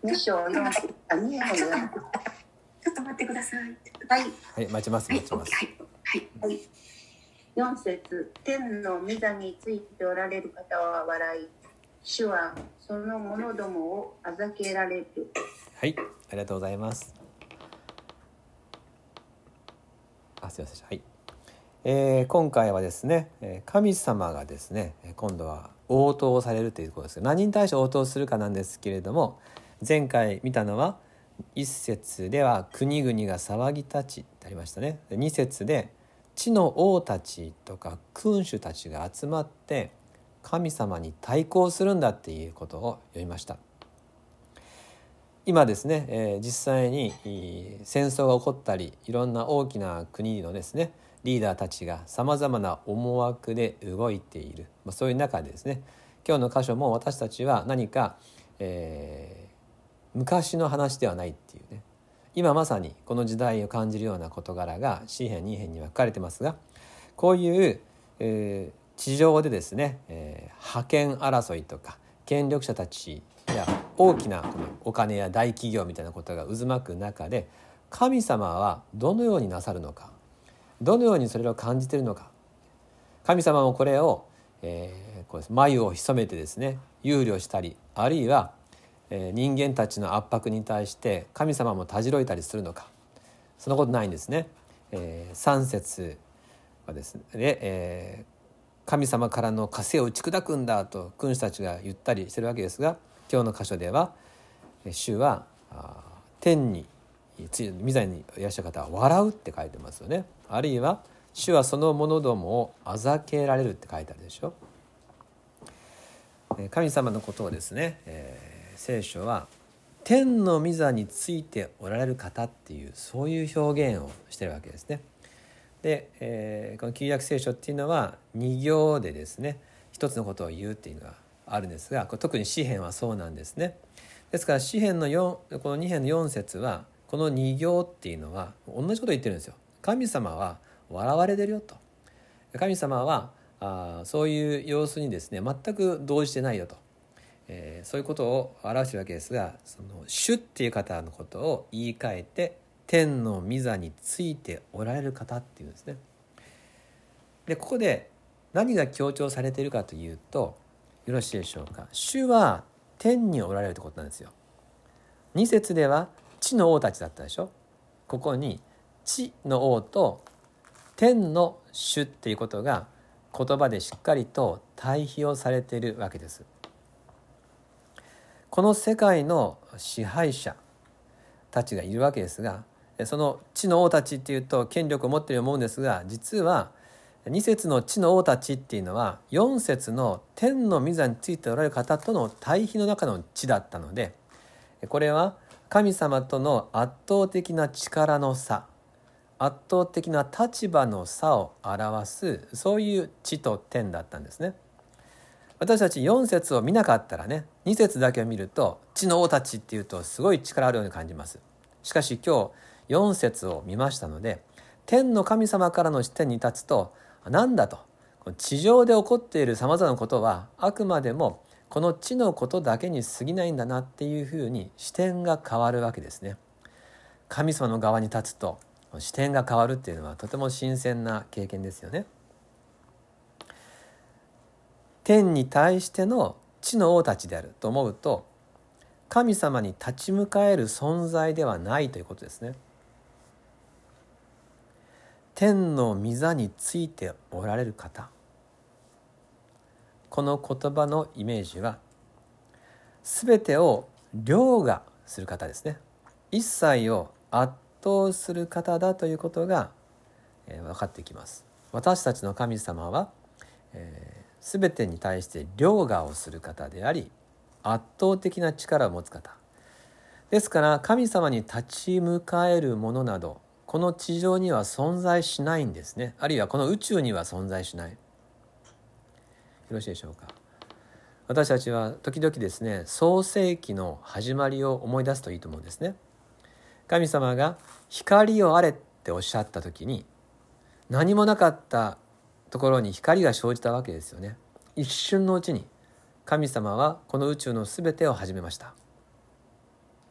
2章4節2編を読む。 ちょっと待ってください。 はい、 はい、待ちます。 はい、 はい、4節天の御座についておられる方は笑い、主はその者どもをあざけられる。 はい、ありがとうございます。すいません。はい。今回はですね、神様がですね、今度は応答されるということです。何に対して応答するかなんですけれども、前回見たのは一節では国々が騒ぎ立ちってありましたね。二節で地の王たちとか君主たちが集まって神様に対抗するんだっていうことを読みました。今ですね、実際に戦争が起こったり、いろんな大きな国のですねリーダーたちがさまざまな思惑で動いている、そういう中でですね、今日の箇所も私たちは何か、昔の話ではないっていうね、今まさにこの時代を感じるような事柄が詩編2編には書かれてますが、こういう、地上でですね、覇権争いとか権力者たちや大きなこのお金や大企業みたいなことが渦巻く中で、神様はどのようになさるのか、どのようにそれを感じているのか。神様もこれを、こう眉を潜めてですね憂慮したり、あるいは人間たちの圧迫に対して神様もたじろいたりするのか。そんなことないんですね。3節はですね、神様からの枷を打ち砕くんだと君主たちが言ったりしてるわけですが、今日の箇所では主は天に御座にいらっしゃる方は笑うって書いてますよね。あるいは主はその者どもをあざけられるって書いてあるでしょ。神様のことをですね、聖書は天の御座についておられる方っていう、そういう表現をしているわけですね。で、この旧約聖書っていうのは2行でですね一つのことを言うっていうのがあるんですが、特に詩編はそうなんですね。ですから詩編のこの2編の4節はこの2行っていうのは同じことを言ってるんですよ。神様は笑われてるよと。神様はそういう様子にですね全く動じてないよと、そういうことを表しているわけですが、その主っていう方のことを言い換えて天の御座についておられる方っていうんですね。でここで何が強調されているかというと、よろしいでしょうか。主は天におられるということなんですよ。2節では地の王たちだったでしょ。ここに地の王と天の主っていうことが言葉でしっかりと対比をされているわけです。この世界の支配者たちがいるわけですが、その地の王たちっていうと権力を持っていると思うんですが、実は2節の地の王たちっていうのは4節の天の御座についておられる方との対比の中の地だったので、これは神様との圧倒的な力の差、圧倒的な立場の差を表す、そういう地と天だったんですね。私たち4節を見なかったらね、2節だけを見ると地の王たちっていうとすごい力あるように感じます。しかし今日4節を見ましたので、天の神様からの視点に立つと、なんだと、地上で起こっているさまざまなことはあくまでもこの地のことだけに過ぎないんだなっていうふうに視点が変わるわけですね。神様の側に立つと視点が変わるっていうのはとても新鮮な経験ですよね。天に対しての地の王たちであると思うと、神様に立ち向かえる存在ではないということですね。天の御座についておられる方、この言葉のイメージは全てを凌駕する方ですね。一切を圧倒する方だということが分かってきます。私たちの神様は全てに対して凌駕をする方であり、圧倒的な力を持つ方ですから、神様に立ち向かえるものなどこの地上には存在しないんですね。あるいはこの宇宙には存在しない。よろしいでしょうか。私たちは時々ですね、創世記の始まりを思い出すといいと思うんですね。神様が光をあれっておっしゃった時に、何もなかったところに光が生じたわけですよね。一瞬のうちに神様はこの宇宙のすべてを始めました。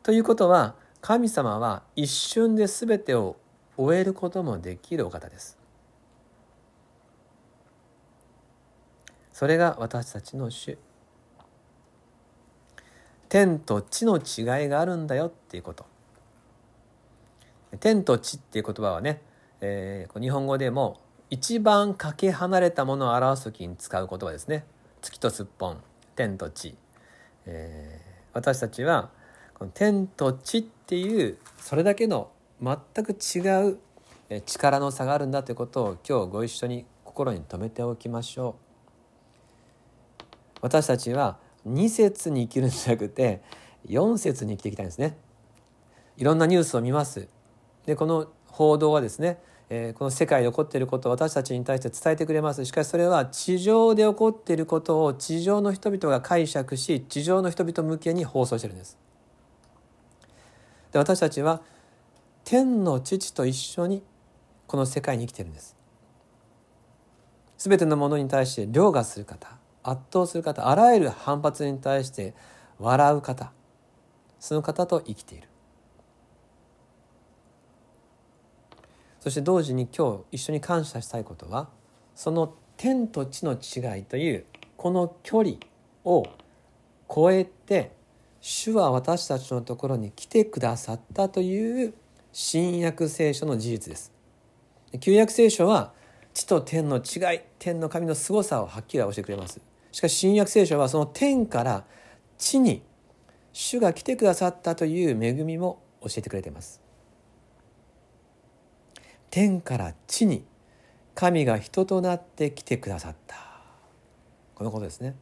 ということは、神様は一瞬で全てを終えることもできるお方です。それが私たちの主。天と地の違いがあるんだよっていうこと。天と地っていう言葉はね、日本語でも一番かけ離れたものを表すときに使う言葉ですね。月とすっぽん、天と地。私たちはこの天と地っていうそれだけの全く違う力の差があるんだということを今日ご一緒に心に留めておきましょう。私たちは2節に生きるんじゃなくて4節に生きていきたいんですね。いろんなニュースを見ます。でこの報道はですね、この世界で起こっていることを私たちに対して伝えてくれます。しかしそれは地上で起こっていることを地上の人々が解釈し、地上の人々向けに放送しているんです。で私たちは天の父と一緒にこの世界に生きているんです。すべてのものに対して凌駕する方、圧倒する方、あらゆる反発に対して笑う方、その方と生きている。そして同時に今日一緒に感謝したいことは、その天と地の違いというこの距離を超えて主は私たちのところに来てくださったという新約聖書の事実です。旧約聖書は地と天の違い、天の神のすごさをはっきり教えてくれます。しかし新約聖書はその天から地に主が来てくださったという恵みも教えてくれています。天から地に神が人となって来てくださった、このことですね。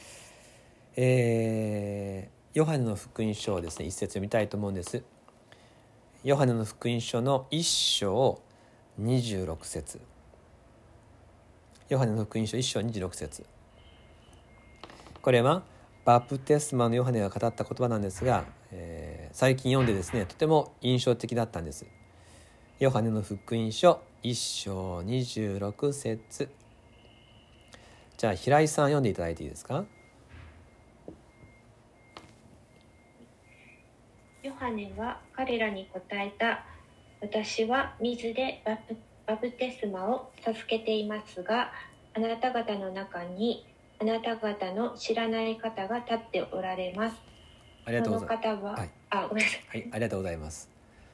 ヨハネの福音書をですね、一節読みたいと思うんです。ヨハネの福音書の1章26節。ヨハネの福音書1章26節。これはバプテスマのヨハネが語った言葉なんですが、最近読んでですね、とても印象的だったんです。ヨハネの福音書1章26節。じゃあ平井さん読んでいただいていいですか。 ヨハネは彼らに答えた。私は水でバプテスマを授けていますが、あなた方の中にあなた方の知らない方が立っておられます。 ありがとうございます。 その方は、ごめんなさい。 はい、ありがとうございます。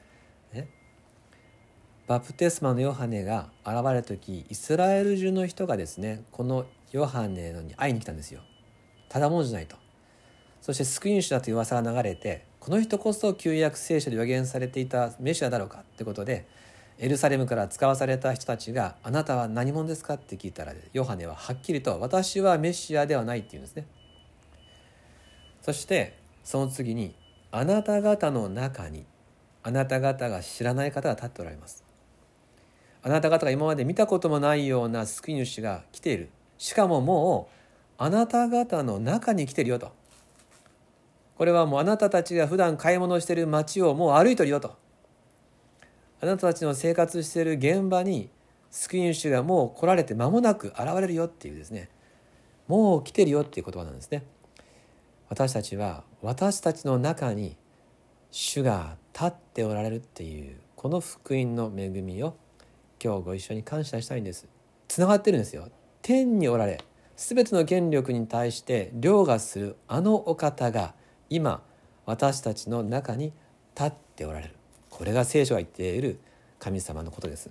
バプテスマのヨハネが現れる時、イスラエル中の人がですね、このヨハネに会いに来たんですよ。ただものじゃないと。そして救い主だという噂が流れて、この人こそ旧約聖書で予言されていたメシアだろうかということで、エルサレムから使わされた人たちが、あなたは何者ですかって聞いたら、ヨハネははっきりと、私はメシアではないって言うんですね。そしてその次に、あなた方の中にあなた方が知らない方が立っておられます。あなた方が今まで見たこともないような救い主が来ている。しかももうあなた方の中に来ているよと。これはもうあなたたちが普段買い物している街をもう歩いているよと。あなたたちの生活している現場に救い主がもう来られて間もなく現れるよっていうですね、もう来てるよっていう言葉なんですね。私たちは私たちの中に主が立っておられるっていうこの福音の恵みを今日ご一緒に感謝したいんです。つながってるんですよ。天におられ、すべての権力に対して凌駕するあのお方が今私たちの中に立っておられる。これが聖書が言っている神様のことです。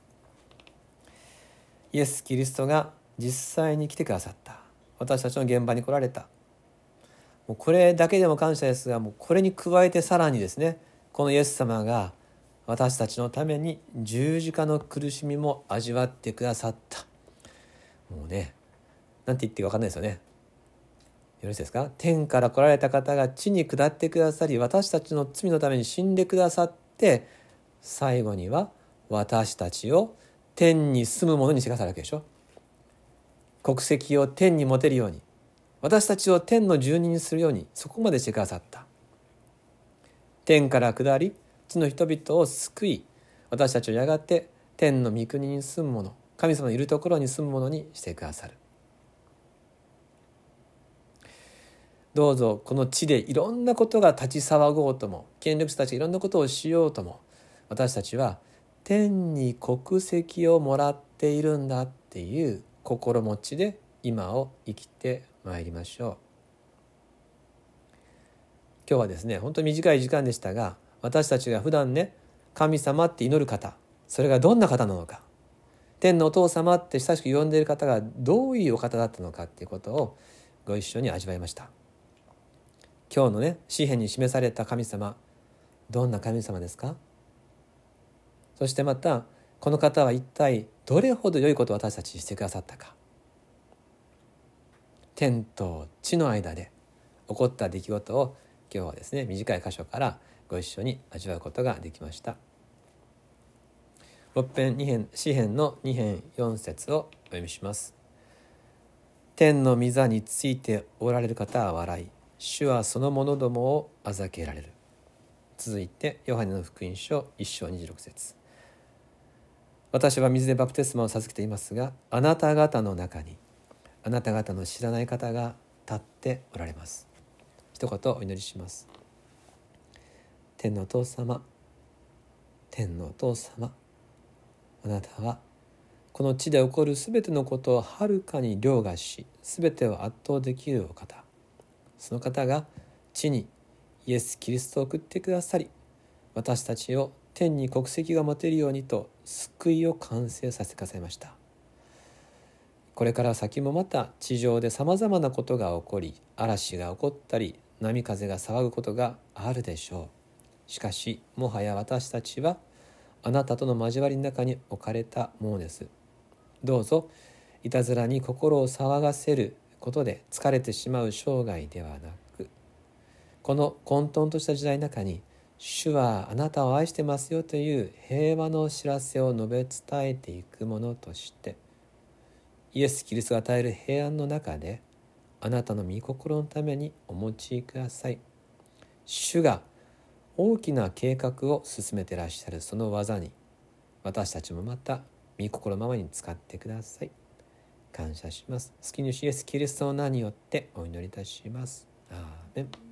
イエス・キリストが実際に来てくださった。私たちの現場に来られた。もうこれだけでも感謝ですが、もうこれに加えてさらにですね、このイエス様が私たちのために十字架の苦しみも味わってくださった。もうね、なんて言っていいか分かんないですよね。よろしいですか。天から来られた方が地に下ってくださり、私たちの罪のために死んでくださって、最後には私たちを天に住むものにしてくださるわけでしょ。国籍を天に持てるように、私たちを天の住人にするように、そこまでしてくださった。天から下り地の人々を救い、私たちをやがて天の御国に住むもの、神様のいるところに住むものにしてくださる。どうぞこの地でいろんなことが立ち騒ごうとも、 権力者たちがいろんなことをしようとも、私たちは天に国籍をもらっているんだっていう心持ちで今を生きてまいりましょう。今日はですね、本当に短い時間でしたが、私たちが普段ね、神様って祈る方、それがどんな方なのか、天のお父様って親しく呼んでいる方がどういうお方だったのかっていうことをご一緒に味わいました。今日のね、詩篇に示された神様、どんな神様ですか？そしてまた、この方は一体どれほど良いことを私たちにしてくださったか。天と地の間で起こった出来事を今日はですね、短い箇所からご一緒に味わうことができました。詩篇の2編4節をお読みします。天の御座についておられる方は笑い、主はその者どもをあざけられる。続いてヨハネの福音書1章26節。私は水でバプテスマを授けていますが、あなた方の中にあなた方の知らない方が立っておられます。一言お祈りします。天のお父様、天のお父様、あなたはこの地で起こるすべてのことをはるかに凌駕し、すべてを圧倒できるお方。その方が地にイエス・キリストを送ってくださり、私たちを天に国籍が持てるようにと救いを完成させてくださいました。これから先もまた地上でさまざまなことが起こり、嵐が起こったり波風が騒ぐことがあるでしょう。しかしもはや私たちはあなたとの交わりの中に置かれたものです。どうぞいたずらに心を騒がせることで疲れてしまう生涯ではなく、この混沌とした時代の中に主はあなたを愛してますよという平和の知らせを述べ伝えていくものとして、イエス・キリストが与える平安の中であなたの御心のためにお持ちください。主が大きな計画を進めていらっしゃるその技に、私たちもまた御心のままに使ってください。感謝します。救い主イエス・キリストの名によってお祈りいたします。アーメン。